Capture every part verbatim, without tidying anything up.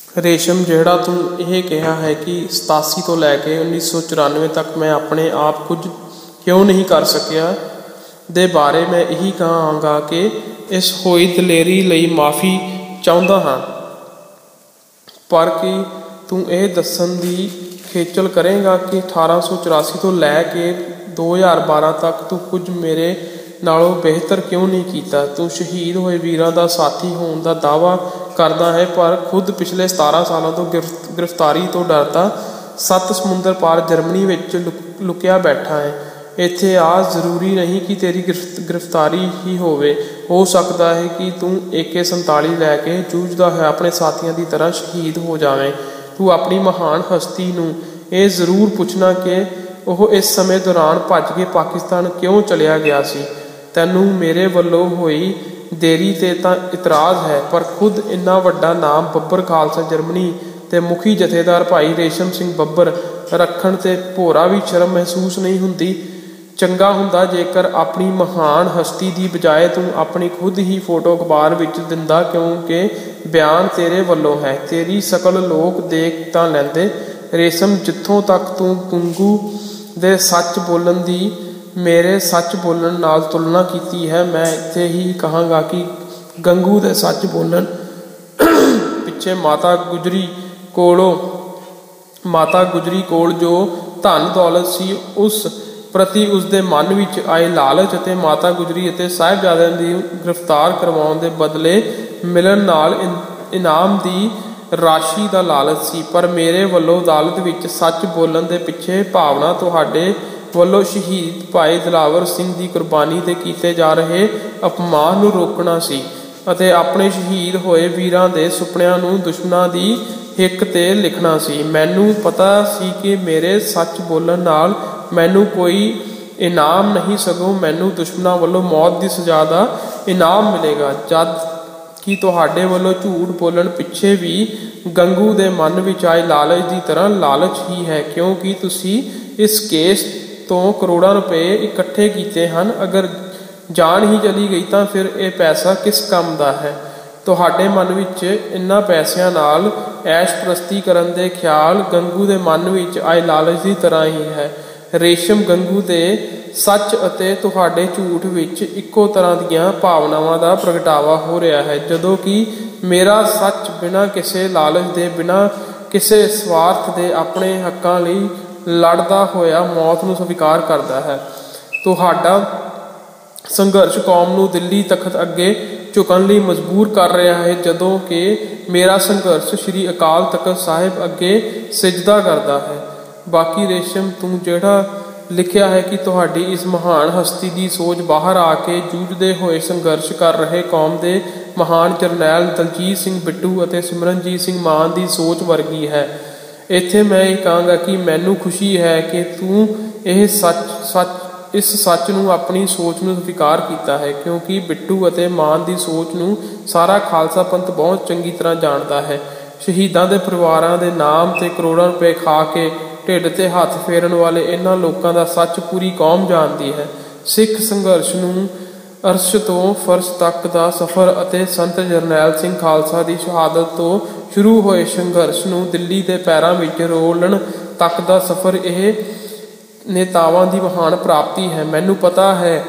ਰੇਸ਼ਮ, ਜਿਹੜਾ ਤੂੰ ਇਹ ਕਿਹਾ ਹੈ ਕਿ ਸਤਾਸੀ ਤੋਂ ਲੈ ਕੇ ਉੱਨੀ ਸੌ ਚੁਰਾਨਵੇਂ ਤੱਕ ਮੈਂ ਆਪਣੇ ਆਪ ਕੁਝ ਕਿਉਂ ਨਹੀਂ ਕਰ ਸਕਿਆ, ਦੇ ਬਾਰੇ ਮੈਂ ਇਹੀ ਕਹਾਂਗਾ ਕਿ ਇਸ ਹੋਈ ਦਲੇਰੀ ਲਈ ਮਾਫ਼ੀ ਚਾਹੁੰਦਾ ਹਾਂ। ਪਰ ਕੀ ਤੂੰ ਇਹ ਦੱਸਣ ਦੀ ਖੇਚਲ ਕਰੇਗਾ ਕਿ ਅਠਾਰਾਂ ਸੌ ਚੁਰਾਸੀ ਤੋਂ ਲੈ ਕੇ ਦੋ ਹਜ਼ਾਰ ਬਾਰਾਂ ਤੱਕ ਤੂੰ ਕੁਝ ਮੇਰੇ ਨਾਲੋਂ ਬਿਹਤਰ ਕਿਉਂ ਨਹੀਂ ਕੀਤਾ? ਤੂੰ ਸ਼ਹੀਦ ਹੋਏ ਵੀਰਾਂ ਦਾ ਸਾਥੀ ਹੋਣ ਦਾ ਦਾਅਵਾ ਕਰਦਾ ਹੈ, ਪਰ ਖੁਦ ਪਿਛਲੇ ਸਤਾਰਾਂ ਸਾਲਾਂ ਤੋਂ ਗਿਰਫ ਗ੍ਰਿਫਤਾਰੀ ਤੋਂ ਡਰਦਾ ਸੱਤ ਸਮੁੰਦਰ ਪਾਰ ਜਰਮਨੀ ਵਿੱਚ ਲੁਕ ਲੁਕਿਆ ਬੈਠਾ ਹੈ। ਇੱਥੇ ਆ ਜ਼ਰੂਰੀ ਨਹੀਂ ਕਿ ਤੇਰੀ ਗ੍ਰਿਫ ਗ੍ਰਿਫਤਾਰੀ ਹੀ ਹੋਵੇ। ਹੋ ਸਕਦਾ ਹੈ ਕਿ ਤੂੰ ਏ ਕੇ ਸੰਤਾਲੀ ਲੈ ਕੇ ਜੂਝਦਾ ਹੋਇਆ ਆਪਣੇ ਸਾਥੀਆਂ ਦੀ ਤਰ੍ਹਾਂ ਸ਼ਹੀਦ ਹੋ ਜਾਵੇਂ। ਤੂੰ ਆਪਣੀ ਮਹਾਨ ਹਸਤੀ ਨੂੰ ਇਹ ਜ਼ਰੂਰ ਪੁੱਛਣਾ ਕਿ ਉਹ ਇਸ ਸਮੇਂ ਦੌਰਾਨ ਭੱਜ ਕੇ ਪਾਕਿਸਤਾਨ ਕਿਉਂ ਚਲਿਆ ਗਿਆ ਸੀ। ਤੈਨੂੰ ਮੇਰੇ ਵੱਲੋਂ ਹੋਈ ਦੇਰੀ 'ਤੇ ਤਾਂ ਇਤਰਾਜ਼ ਹੈ, ਪਰ ਖੁਦ ਇੰਨਾ ਵੱਡਾ ਨਾਮ ਬੱਬਰ ਖਾਲਸਾ ਜਰਮਨੀ ਦੇ ਮੁਖੀ ਜਥੇਦਾਰ ਭਾਈ ਰੇਸ਼ਮ ਸਿੰਘ ਬੱਬਰ ਰੱਖਣ 'ਤੇ ਭੋਰਾ ਵੀ ਸ਼ਰਮ ਮਹਿਸੂਸ ਨਹੀਂ ਹੁੰਦੀ? ਚੰਗਾ ਹੁੰਦਾ ਜੇਕਰ ਆਪਣੀ ਮਹਾਨ ਹਸਤੀ ਦੀ ਬਜਾਏ ਤੂੰ ਆਪਣੀ ਖੁਦ ਹੀ ਫੋਟੋ ਅਖਬਾਰ ਵਿੱਚ ਦਿੰਦਾ, ਕਿਉਂਕਿ ਬਿਆਨ ਤੇਰੇ ਵੱਲੋਂ ਹੈ। ਤੇਰੀ ਸ਼ਕਲ ਲੋਕ ਦੇਖ ਤਾਂ ਲੈਂਦੇ। ਰੇਸ਼ਮ, ਜਿੱਥੋਂ ਤੱਕ ਤੂੰ ਗੰਗੂ ਦੇ ਸੱਚ ਬੋਲਣ ਦੀ ਮੇਰੇ ਸੱਚ ਬੋਲਣ ਨਾਲ ਤੁਲਨਾ ਕੀਤੀ ਹੈ, ਮੈਂ ਇੱਥੇ ਹੀ ਕਹਾਂਗਾ ਕਿ ਗੰਗੂ ਦੇ ਸੱਚ ਬੋਲਣ ਪਿੱਛੇ ਮਾਤਾ ਗੁਜਰੀ ਕੋਲੋਂ ਮਾਤਾ ਗੁਜਰੀ ਕੋਲ ਜੋ ਧਨ ਦੌਲਤ ਸੀ, ਉਸ ਪ੍ਰਤੀ ਉਸਦੇ ਮਨ ਵਿੱਚ ਆਏ ਲਾਲਚ ਅਤੇ ਮਾਤਾ ਗੁਜਰੀ ਅਤੇ ਸਾਹਿਬਜ਼ਾਦਿਆਂ ਦੀ ਗ੍ਰਿਫਤਾਰ ਕਰਵਾਉਣ ਦੇ ਬਦਲੇ ਮਿਲਣ ਨਾਲ ਇਨਾਮ ਦੀ ਰਾਸ਼ੀ ਦਾ ਲਾਲਚ ਸੀ। ਪਰ ਮੇਰੇ ਵੱਲੋਂ ਅਦਾਲਤ ਵਿੱਚ ਸੱਚ ਬੋਲਣ ਦੇ ਪਿੱਛੇ ਭਾਵਨਾ ਤੁਹਾਡੇ ਵੱਲੋਂ ਸ਼ਹੀਦ ਭਾਈ ਦਿਲਾਵਰ ਸਿੰਘ ਦੀ ਕੁਰਬਾਨੀ 'ਤੇ ਕੀਤੇ ਜਾ ਰਹੇ ਅਪਮਾਨ ਨੂੰ ਰੋਕਣਾ ਸੀ ਅਤੇ ਆਪਣੇ ਸ਼ਹੀਦ ਹੋਏ ਵੀਰਾਂ ਦੇ ਸੁਪਨਿਆਂ ਨੂੰ ਦੁਸ਼ਮਣਾਂ ਦੀ ਹਿੱਕ 'ਤੇ ਲਿਖਣਾ ਸੀ। ਮੈਨੂੰ ਪਤਾ ਸੀ ਕਿ ਮੇਰੇ ਸੱਚ ਬੋਲਣ ਨਾਲ ਮੈਨੂੰ ਕੋਈ ਇਨਾਮ ਨਹੀਂ, ਸਗੋਂ ਮੈਨੂੰ ਦੁਸ਼ਮਣਾਂ ਵੱਲੋਂ ਮੌਤ ਦੀ ਸਜ਼ਾ ਦਾ ਇਨਾਮ ਮਿਲੇਗਾ। ਜਦ ਕਿ ਤੁਹਾਡੇ ਵੱਲੋਂ ਝੂਠ ਬੋਲਣ ਪਿੱਛੇ ਵੀ ਗੰਗੂ ਦੇ ਮਨ ਵਿੱਚ ਆਏ ਲਾਲਚ ਦੀ ਤਰ੍ਹਾਂ ਲਾਲਚ ਹੀ ਹੈ, ਕਿਉਂਕਿ ਤੁਸੀਂ ਇਸ ਕੇਸ ਤੋਂ ਕਰੋੜਾਂ ਰੁਪਏ ਇਕੱਠੇ ਕੀਤੇ ਹਨ। ਅਗਰ ਜਾਨ ਹੀ ਚਲੀ ਗਈ ਤਾਂ ਫਿਰ ਇਹ ਪੈਸਾ ਕਿਸ ਕੰਮ ਦਾ ਹੈ? ਤੁਹਾਡੇ ਮਨ ਵਿੱਚ ਇਹਨਾਂ ਪੈਸਿਆਂ ਨਾਲ ਐਸ਼ ਪ੍ਰਸਤੀ ਕਰਨ ਦੇ ਖਿਆਲ ਗੰਗੂ ਦੇ ਮਨ ਵਿੱਚ ਆਏ ਲਾਲਚ ਦੀ ਤਰ੍ਹਾਂ ਹੀ ਹੈ। ਰੇਸ਼ਮ, ਗੰਗੂ ਦੇ ਸੱਚ ਅਤੇ ਤੁਹਾਡੇ ਝੂਠ ਵਿੱਚ ਇੱਕੋ ਤਰ੍ਹਾਂ ਦੀਆਂ ਭਾਵਨਾਵਾਂ ਦਾ ਪ੍ਰਗਟਾਵਾ ਹੋ ਰਿਹਾ ਹੈ। ਜਦੋਂ ਕਿ ਮੇਰਾ ਸੱਚ ਬਿਨਾਂ ਕਿਸੇ ਲਾਲਚ ਦੇ, ਬਿਨਾਂ ਕਿਸੇ ਸਵਾਰਥ ਦੇ ਆਪਣੇ ਹੱਕਾਂ ਲਈ ਲੜਦਾ ਹੋਇਆ ਮੌਤ ਨੂੰ ਸਵੀਕਾਰ ਕਰਦਾ ਹੈ। ਤੁਹਾਡਾ ਸੰਘਰਸ਼ ਕੌਮ ਨੂੰ ਦਿੱਲੀ ਤਖਤ ਅੱਗੇ ਝੁਕਣ ਲਈ ਮਜਬੂਰ ਕਰ ਰਿਹਾ ਹੈ, ਜਦੋਂ ਕਿ ਮੇਰਾ ਸੰਘਰਸ਼ ਸ਼੍ਰੀ ਅਕਾਲ ਤਖਤ ਸਾਹਿਬ ਅੱਗੇ ਸਿਜਦਾ ਕਰਦਾ ਹੈ। ਬਾਕੀ ਰੇਸ਼ਮ, ਤੂੰ ਜਿਹੜਾ ਲਿਖਿਆ ਹੈ ਕਿ ਤੁਹਾਡੀ ਇਸ ਮਹਾਨ ਹਸਤੀ ਦੀ ਸੋਚ ਬਾਹਰ ਆ ਕੇ ਜੂਝਦੇ ਹੋਏ ਸੰਘਰਸ਼ ਕਰ ਰਹੇ ਕੌਮ ਦੇ ਮਹਾਨ ਜਰਨੈਲ ਦਲਜੀਤ ਸਿੰਘ ਬਿੱਟੂ ਅਤੇ ਸਿਮਰਨਜੀਤ ਸਿੰਘ ਮਾਨ ਦੀ ਸੋਚ ਵਰਗੀ ਹੈ। ਇੱਥੇ ਮੈਂ ਇਹ ਕਹਾਂਗਾ ਕਿ ਮੈਨੂੰ ਖੁਸ਼ੀ ਹੈ ਕਿ ਤੂੰ ਇਹ ਸੱਚ ਸੱਚ ਇਸ ਸੱਚ ਨੂੰ ਆਪਣੀ ਸੋਚ ਨੂੰ ਸਵੀਕਾਰ ਕੀਤਾ ਹੈ, ਕਿਉਂਕਿ ਬਿੱਟੂ ਅਤੇ ਮਾਨ ਦੀ ਸੋਚ ਨੂੰ ਸਾਰਾ ਖਾਲਸਾ ਪੰਥ ਬਹੁਤ ਚੰਗੀ ਤਰ੍ਹਾਂ ਜਾਣਦਾ ਹੈ। ਸ਼ਹੀਦਾਂ ਦੇ ਪਰਿਵਾਰਾਂ ਦੇ ਨਾਮ 'ਤੇ ਕਰੋੜਾਂ ਰੁਪਏ ਖਾ ਕੇ ਢਿੱਡ 'ਤੇ ਹੱਥ ਫੇਰਨ ਵਾਲੇ ਇਹਨਾਂ ਲੋਕਾਂ ਦਾ ਸੱਚ ਪੂਰੀ ਕੌਮ ਜਾਣਦੀ ਹੈ। ਸਿੱਖ ਸੰਘਰਸ਼ ਨੂੰ ਅਰਸ਼ ਤੋਂ ਫਰਸ਼ ਤੱਕ ਦਾ ਸਫ਼ਰ ਅਤੇ ਸੰਤ ਜਰਨੈਲ ਸਿੰਘ ਖਾਲਸਾ ਦੀ ਸ਼ਹਾਦਤ ਤੋਂ ਸ਼ੁਰੂ ਹੋਏ ਸੰਘਰਸ਼ ਨੂੰ ਦਿੱਲੀ ਦੇ ਪੈਰਾਂ ਵਿੱਚ ਰੋਲਣ ਤੱਕ ਦਾ ਸਫ਼ਰ ਇਹ ਨੇਤਾਵਾਂ ਦੀ ਮਹਾਨ ਪ੍ਰਾਪਤੀ ਹੈ। ਮੈਨੂੰ ਪਤਾ ਹੈ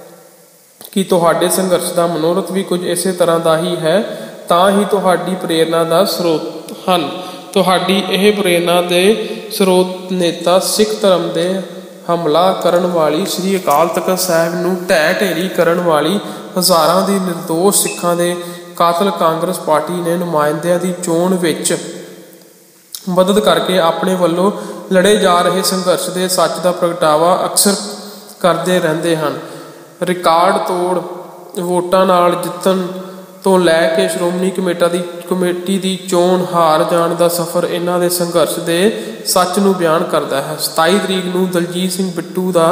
ਕਿ ਤੁਹਾਡੇ ਸੰਘਰਸ਼ ਦਾ ਮਨੋਰਥ ਵੀ ਕੁਝ ਇਸੇ ਤਰ੍ਹਾਂ ਦਾ ਹੀ ਹੈ, ਤਾਂ ਹੀ ਤੁਹਾਡੀ ਪ੍ਰੇਰਨਾ ਦਾ ਸਰੋਤ ਹਨ। ਤੁਹਾਡੀ ਇਹ ਪ੍ਰੇਰਨਾ ਦੇ ਸਰੋਤ ਨੇਤਾ ਸਿੱਖ ਧਰਮ ਦੇ ਹਮਲਾ ਕਰਨ ਵਾਲੀ ਸ਼੍ਰੀ ਅਕਾਲ ਤਖਤ ਸਾਹਿਬ ਨੂੰ ਢਹਿ ਢੇਰੀ ਕਰਨ ਵਾਲੀ ਹਜ਼ਾਰਾਂ ਦੀ ਨਿਰਦੋਸ਼ ਸਿੱਖਾਂ ਦੇ ਕਾਤਲ ਕਾਂਗਰਸ ਪਾਰਟੀ ਨੇ ਨੁਮਾਇੰਦਿਆਂ ਦੀ ਚੋਣ ਵਿੱਚ ਮਦਦ ਕਰਕੇ ਆਪਣੇ ਵੱਲੋਂ ਲੜੇ ਜਾ ਰਹੇ ਸੰਘਰਸ਼ ਦੇ ਸੱਚ ਦਾ ਪ੍ਰਗਟਾਵਾ ਅਕਸਰ ਕਰਦੇ ਰਹਿੰਦੇ ਹਨ। ਰਿਕਾਰਡ ਤੋੜ ਵੋਟਾਂ ਨਾਲ ਜਿੱਤਣ ਤੋਂ ਲੈ ਕੇ ਸ਼੍ਰੋਮਣੀ ਕਮੇਟੀ ਦੀ ਕਮੇਟੀ ਦੀ ਚੋਣ ਹਾਰ ਜਾਣ ਦਾ ਸਫ਼ਰ ਇਹਨਾਂ ਦੇ ਸੰਘਰਸ਼ ਦੇ ਸੱਚ ਨੂੰ ਬਿਆਨ ਕਰਦਾ ਹੈ। ਸਤਾਈ ਤਰੀਕ ਨੂੰ ਦਲਜੀਤ ਸਿੰਘ ਬਿੱਟੂ ਦਾ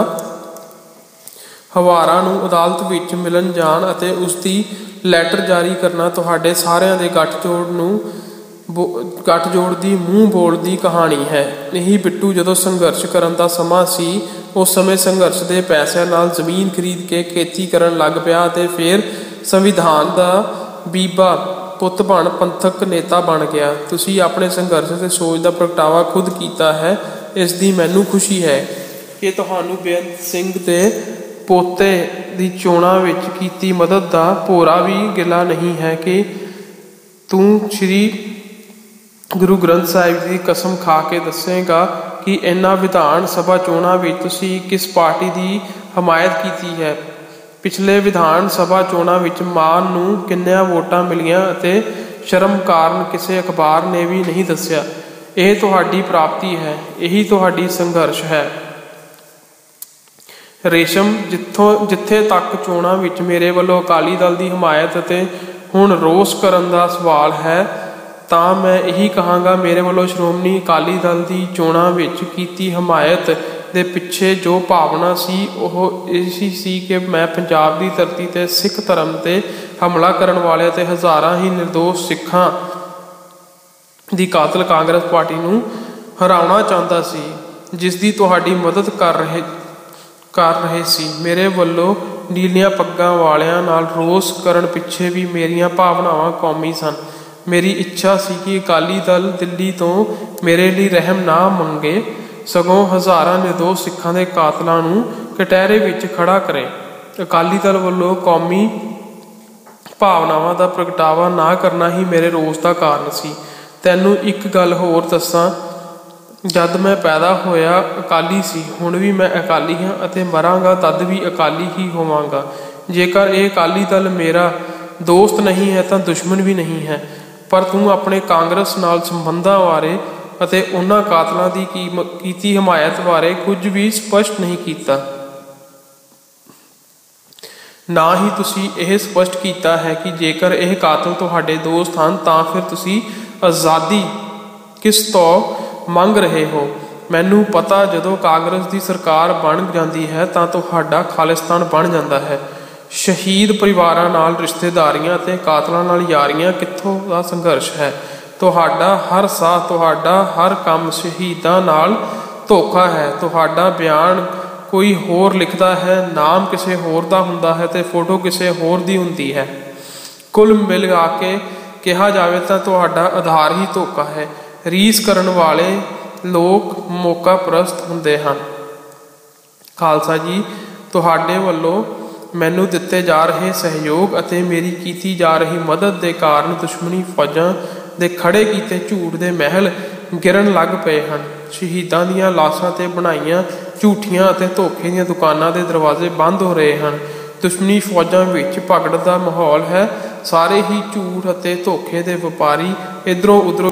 ਹਵਾਰਾ ਨੂੰ ਅਦਾਲਤ ਵਿੱਚ ਮਿਲਣ ਜਾਣ ਅਤੇ ਉਸਦੀ ਲੈਟਰ ਜਾਰੀ ਕਰਨਾ ਤੁਹਾਡੇ ਸਾਰਿਆਂ ਦੇ ਗੱਠਜੋੜ ਨੂੰ ਗੱਠਜੋੜ ਦੀ ਮੂੰਹ ਬੋਲ ਦੀ ਕਹਾਣੀ ਹੈ। ਇਹੀ ਬਿੱਟੂ ਜਦੋਂ ਸੰਘਰਸ਼ ਕਰਨ ਦਾ ਸਮਾਂ ਸੀ, ਉਸ ਸਮੇਂ ਸੰਘਰਸ਼ ਦੇ ਪੈਸਿਆਂ ਨਾਲ ਜ਼ਮੀਨ ਖਰੀਦ ਕੇ ਖੇਤੀ ਕਰਨ ਲੱਗ ਪਿਆ ਅਤੇ ਫਿਰ ਸੰਵਿਧਾਨ ਦਾ ਬੀਬਾ ਪੁੱਤ ਬਣ ਪੰਥਕ ਨੇਤਾ ਬਣ ਗਿਆ। ਤੁਸੀਂ ਆਪਣੇ ਸੰਘਰਸ਼ ਅਤੇ ਸੋਚ ਦਾ ਪ੍ਰਗਟਾਵਾ ਖੁਦ ਕੀਤਾ ਹੈ, ਇਸ ਦੀ ਮੈਨੂੰ ਖੁਸ਼ੀ ਹੈ ਕਿ ਤੁਹਾਨੂੰ ਬੇਅੰਤ ਸਿੰਘ ਦੇ ਪੋਤੇ ਦੀ ਚੋਣਾਂ ਵਿੱਚ ਕੀਤੀ ਮਦਦ ਦਾ ਭੋਰਾ ਵੀ ਗਿਲਾ ਨਹੀਂ ਹੈ ਕਿ ਤੂੰ ਸ਼੍ਰੀ ਗੁਰੂ ਗ੍ਰੰਥ ਸਾਹਿਬ ਦੀ ਕਸਮ ਖਾ ਕੇ ਦੱਸੇਗਾ ਕਿ ਇਹਨਾਂ ਵਿਧਾਨ ਸਭਾ ਚੋਣਾਂ ਵਿੱਚ ਤੁਸੀਂ ਕਿਸ ਪਾਰਟੀ ਦੀ ਹਮਾਇਤ ਕੀਤੀ ਹੈ। ਪਿਛਲੇ ਵਿਧਾਨ ਸਭਾ ਚੋਣਾਂ ਵਿੱਚ ਮਾਨ ਨੂੰ ਕਿੰਨੀਆਂ ਵੋਟਾਂ ਮਿਲੀਆਂ ਅਤੇ ਸ਼ਰਮ ਕਾਰਨ ਕਿਸੇ ਅਖਬਾਰ ਨੇ ਵੀ ਨਹੀਂ ਦੱਸਿਆ। ਇਹ ਤੁਹਾਡੀ ਪ੍ਰਾਪਤੀ ਹੈ, ਇਹੀ ਤੁਹਾਡੀ ਸੰਘਰਸ਼ ਹੈ। ਰੇਸ਼ਮ, ਜਿੱਥੋਂ ਜਿੱਥੇ ਤੱਕ ਚੋਣਾਂ ਵਿੱਚ ਮੇਰੇ ਵੱਲੋਂ ਅਕਾਲੀ ਦਲ ਦੀ ਹਮਾਇਤ ਅਤੇ ਹੁਣ ਰੋਸ ਕਰਨ ਦਾ ਸਵਾਲ ਹੈ, ਤਾਂ ਮੈਂ ਇਹੀ ਕਹਾਂਗਾ, ਮੇਰੇ ਵੱਲੋਂ ਸ਼੍ਰੋਮਣੀ ਅਕਾਲੀ ਦਲ ਦੀ ਚੋਣਾਂ ਵਿੱਚ ਕੀਤੀ ਹਮਾਇਤ ਦੇ ਪਿੱਛੇ ਜੋ ਭਾਵਨਾ ਸੀ ਉਹ ਇਹੀ ਸੀ ਕਿ ਮੈਂ ਪੰਜਾਬ ਦੀ ਧਰਤੀ 'ਤੇ ਸਿੱਖ ਧਰਮ 'ਤੇ ਹਮਲਾ ਕਰਨ ਵਾਲੇ ਅਤੇ ਹਜ਼ਾਰਾਂ ਹੀ ਨਿਰਦੋਸ਼ ਸਿੱਖਾਂ ਦੀ ਕਾਤਲ ਕਾਂਗਰਸ ਪਾਰਟੀ ਨੂੰ ਹਰਾਉਣਾ ਚਾਹੁੰਦਾ ਸੀ, ਜਿਸ ਦੀ ਤੁਹਾਡੀ ਮਦਦ ਕਰ ਰਹੇ ਕਰ ਰਹੇ ਸੀ। ਮੇਰੇ ਵੱਲੋਂ ਨੀਲੀਆਂ ਪੱਗਾਂ ਵਾਲਿਆਂ ਨਾਲ ਰੋਸ ਕਰਨ ਪਿੱਛੇ ਵੀ ਮੇਰੀਆਂ ਭਾਵਨਾਵਾਂ ਕੌਮੀ ਸਨ। ਮੇਰੀ ਇੱਛਾ ਸੀ ਕਿ ਅਕਾਲੀ ਦਲ ਦਿੱਲੀ ਤੋਂ ਮੇਰੇ ਲਈ ਰਹਿਮ ਨਾ ਮੰਗੇ, ਸਗੋਂ ਹਜ਼ਾਰਾਂ ਨਿਰਦੋਸ਼ ਸਿੱਖਾਂ ਦੇ ਕਾਤਲਾਂ ਨੂੰ ਕਟਹਿਰੇ ਵਿੱਚ ਖੜਾ ਕਰੇ। ਅਕਾਲੀ ਦਲ ਵੱਲੋਂ ਕੌਮੀ ਭਾਵਨਾਵਾਂ ਦਾ ਪ੍ਰਗਟਾਵਾ ਨਾ ਕਰਨਾ ਹੀ ਮੇਰੇ ਰੋਸ ਦਾ ਕਾਰਨ ਸੀ। ਤੈਨੂੰ ਇੱਕ ਗੱਲ ਹੋਰ ਦੱਸਾਂ, ਜਦ ਮੈਂ ਪੈਦਾ ਹੋਇਆ ਅਕਾਲੀ ਸੀ, ਹੁਣ ਵੀ ਮੈਂ ਅਕਾਲੀ ਹਾਂ ਅਤੇ ਮਰਾਂਗਾ ਤਦ ਵੀ ਅਕਾਲੀ ਹੀ ਹੋਵਾਂਗਾ। ਜੇਕਰ ਇਹ ਅਕਾਲੀ ਦਲ ਮੇਰਾ ਦੋਸਤ ਨਹੀਂ ਹੈ ਤਾਂ ਦੁਸ਼ਮਣ ਵੀ ਨਹੀਂ ਹੈ। ਪਰ ਤੂੰ ਆਪਣੇ ਕਾਂਗਰਸ ਨਾਲ ਸੰਬੰਧਾਂ ਬਾਰੇ ਅਤੇ ਉਹਨਾਂ ਕਾਤਲਾਂ ਦੀ ਕੀਤੀ ਹਮਾਇਤ ਬਾਰੇ ਕੁਝ ਵੀ ਸਪਸ਼ਟ ਨਹੀਂ ਕੀਤਾ। ਨਾ ਹੀ ਤੁਸੀਂ ਇਹ ਸਪਸ਼ਟ ਕੀਤਾ ਹੈ ਕਿ ਜੇਕਰ ਇਹ ਕਾਤਲ ਤੁਹਾਡੇ ਦੋਸਤ ਹਨ ਤਾਂ ਫਿਰ ਤੁਸੀਂ ਆਜ਼ਾਦੀ ਕਿਸ ਤੋਂ ਮੰਗ ਰਹੇ ਹੋ। ਮੈਨੂੰ ਪਤਾ, ਜਦੋਂ ਕਾਂਗਰਸ ਦੀ ਸਰਕਾਰ ਬਣ ਜਾਂਦੀ ਹੈ ਤਾਂ ਤੁਹਾਡਾ ਖਾਲਿਸਤਾਨ ਬਣ ਜਾਂਦਾ ਹੈ। ਸ਼ਹੀਦ ਪਰਿਵਾਰਾਂ ਨਾਲ ਰਿਸ਼ਤੇਦਾਰੀਆਂ ਅਤੇ ਕਾਤਲਾਂ ਨਾਲ ਯਾਰੀਆਂ ਕਿੱਥੋਂ ਦਾ ਸੰਘਰਸ਼ ਹੈ। ਤੁਹਾਡਾ ਹਰ ਸਾਹ, ਤੁਹਾਡਾ ਹਰ ਕੰਮ ਸ਼ਹੀਦਾਂ ਨਾਲ ਧੋਖਾ ਹੈ। ਤੁਹਾਡਾ ਬਿਆਨ ਕੋਈ ਹੋਰ ਲਿਖਦਾ ਹੈ, ਨਾਮ ਕਿਸੇ ਹੋਰ ਦਾ ਹੁੰਦਾ ਹੈ ਅਤੇ ਫੋਟੋ ਕਿਸੇ ਹੋਰ ਦੀ ਹੁੰਦੀ ਹੈ। ਕੁੱਲ ਮਿਲਾ ਕੇ ਕਿਹਾ ਜਾਵੇ ਤਾਂ ਤੁਹਾਡਾ ਆਧਾਰ ਹੀ ਧੋਖਾ ਹੈ। ਰੀਸ ਕਰਨ ਵਾਲੇ ਲੋਕ ਮੌਕਾ ਪ੍ਰਸਤ ਹੁੰਦੇ ਹਨ। ਖਾਲਸਾ ਜੀ, ਤੁਹਾਡੇ ਵੱਲੋਂ ਮੈਨੂੰ ਦਿੱਤੇ ਜਾ ਰਹੇ ਸਹਿਯੋਗ ਅਤੇ ਮੇਰੀ ਕੀਤੀ ਜਾ ਰਹੀ ਮਦਦ ਦੇ ਕਾਰਨ ਦੁਸ਼ਮਣੀ ਫੌਜਾਂ ਦੇ ਖੜੇ ਕੀਤੇ ਝੂਠ ਦੇ ਮਹਿਲ ਗਿਰਨ ਲੱਗ ਪਏ ਹਨ। ਸ਼ਹੀਦਾਂ ਦੀਆਂ ਲਾਸ਼ਾਂ 'ਤੇ ਬਣਾਈਆਂ ਝੂਠੀਆਂ ਅਤੇ ਧੋਖੇ ਦੀਆਂ ਦੁਕਾਨਾਂ ਦੇ ਦਰਵਾਜ਼ੇ ਬੰਦ ਹੋ ਰਹੇ ਹਨ। ਦੁਸ਼ਮਣੀ ਫੌਜਾਂ ਵਿੱਚ ਭਗੜ ਦਾ ਮਾਹੌਲ ਹੈ। ਸਾਰੇ ਹੀ ਝੂਠ ਅਤੇ ਧੋਖੇ ਦੇ ਵਪਾਰੀ ਇੱਧਰੋਂ ਉੱਧਰੋਂ